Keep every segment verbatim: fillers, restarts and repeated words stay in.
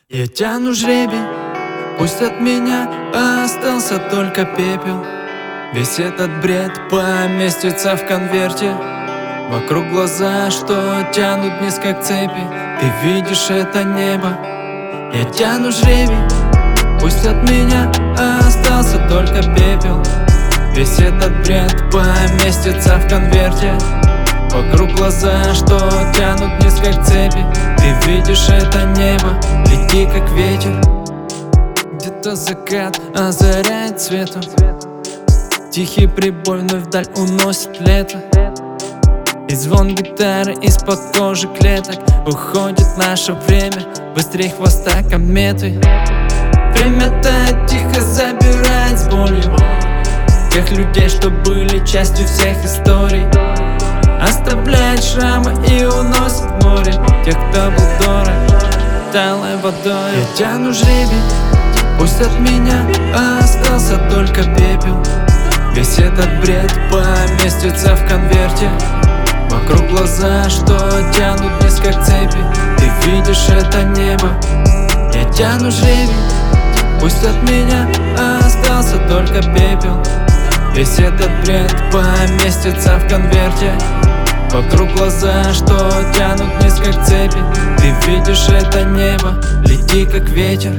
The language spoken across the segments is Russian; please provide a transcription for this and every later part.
Я тяну жребий, пусть от меня остался только пепел. Весь этот бред поместится в конверте. Вокруг глаза, что тянут вниз как цепи. Ты видишь это небо. Я тяну жребий, пусть от меня остался только пепел. Весь этот бред поместится в конверте. Вокруг глаза, что тянут вниз как цепи. Ты видишь это небо, лети как ветер. Где-то закат озаряет светом. Тихий прибой вновь вдаль уносит лето. И звон гитары из-под кожи клеток. Уходит наше время, быстрее хвоста кометы. Время тает, тихо забирает с болью тех людей, что были частью всех историй. Оставляет шрамы и уносит в море тех, кто был дорог талой водой. Я тяну жребий, пусть от меня остался только пепел. Весь этот бред поместится в конверте. Вокруг глаза, что тянут вниз как цепи. Ты видишь это небо. Я тяну жребий, пусть от меня остался только пепел. Весь этот бред поместится в конверте. Вокруг глаза, что тянут вниз как цепи. Ты видишь это небо, лети как ветер.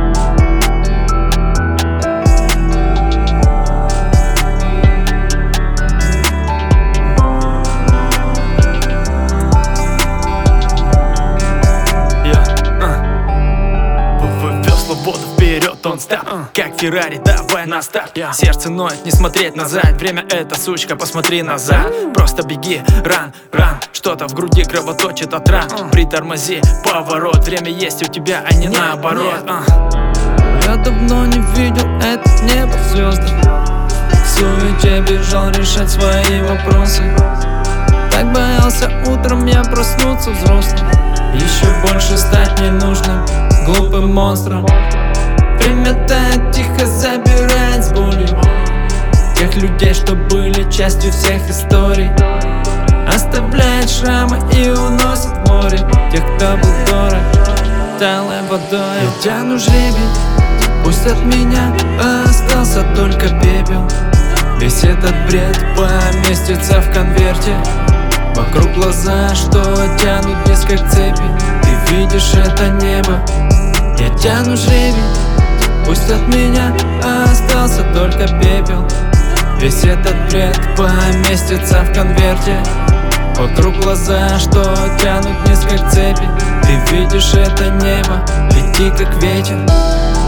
Воду вперед, он стал, uh. как Феррари, давай на старт. yeah. Сердце ноет, не смотреть назад. Время это, сучка, посмотри назад. Просто беги, ран, ран. Что-то в груди кровоточит от ран. uh. Притормози, поворот. Время есть у тебя, а не нет, наоборот. uh. Я давно не видел это небо в звездах. В суете бежал решать свои вопросы. Так боялся утром я проснуться взрослым. Еще больше стать ненужным, глупым монстром. Время тает, тихо забирает с болью тех людей, что были частью всех историй. Оставляет шрамы и уносит в море тех, кто был дорог талой водой. Я тяну жребий, пусть от меня остался только пепел. Весь этот бред поместится в конверте. Вокруг глаза, что тянут вниз как цепи. Ты видишь это небо. Я тяну жребий, пусть от меня остался только пепел. Весь этот бред поместится в конверте. Вокруг глаза, что тянут вниз как цепи. Ты видишь это небо, лети как ветер.